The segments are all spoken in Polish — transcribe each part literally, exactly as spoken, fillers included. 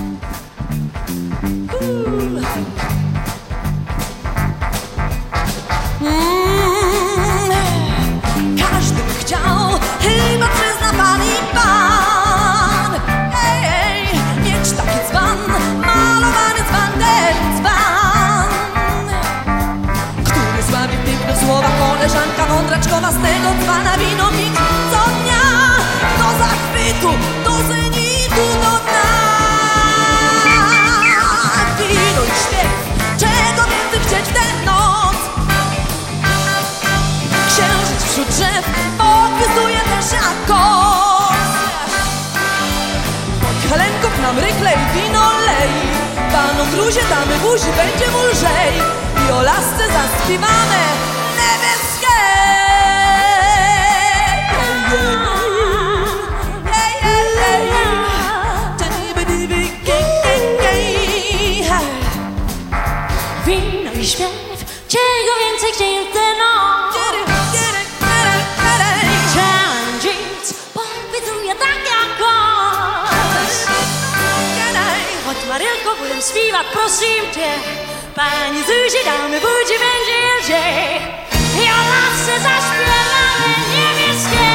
Każdy by chciał, chyba przyzna pan i pan. Ej, ej, mieć taki dzban, malowany dzban, ten dzban, który sławi piękne słowa koleżanka mądraczkowa. Z tego dzbana wino pić co dnia, do zachwytu, do zenitu, do dna. Wino i śpiew, czego więcej chcieć w tę noc. Księżyc wśród drzew podpisuje też akord. Pod helenków nam ryklej wino lej, panu gruzie damy buzi, będzie mu lżej. I o lasce zaśpiewamy niebieskie. Wino i śpiew, czego więcej chcieć w tę noc. Księżyc podpisuje tak jak on. Chodź Marylko, budem śpiewać, prosim cię. Pani Zuzi damy budzi, będzie lżej. I o lasce zaśpiewamy niebieskie.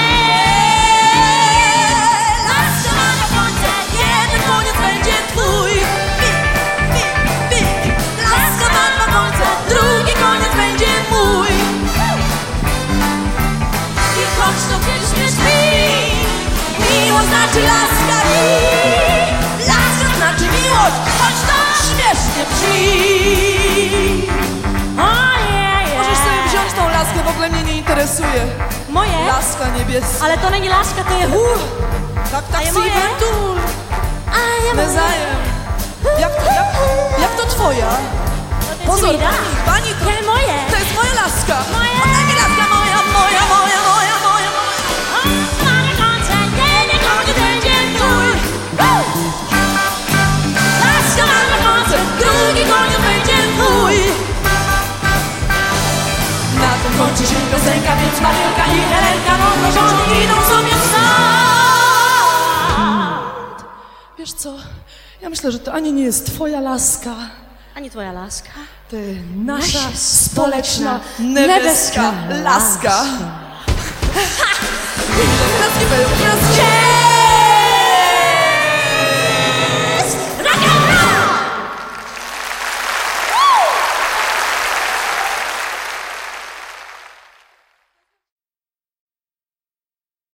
Laska ma na końcu, jeden koniec będzie twój. Pik, pik, pik. Laska ma na końcu, drugi koniec będzie mój. I choć to pieśń śpi, miłość znaczy laska i laska znaczy miłość, choć to śmiesznie brzmi. Możesz sobie wziąć tą laskę, w ogóle mnie nie interesuje. Moje? Laska niebieska. Ale to nie laska, to jest... Uh, tak, tak, A ja moje? tu. A ja moje? Nawzajem. Jak to, jak, jak to twoja? Pozor, mi da. pani, pani to, Nie, moje. to jest moja laska. Moje. Oddaj mi laska moja, moja, moja, moja, moja, moja. Ma na końcu, jeden koniec będzie twój. Laska ma na końcu, drugi koniec będzie twój. Na tym kończy się piosenka, więc Marylka i Helenka mądro rządzą, idą sobie w sad. Wiesz co, ja myślę, że to ani nie jest twoja laska, Ani twoja laska? to nasza Nasza społeczna, niebieska niebieska laska. laska. Laski, laski, laski.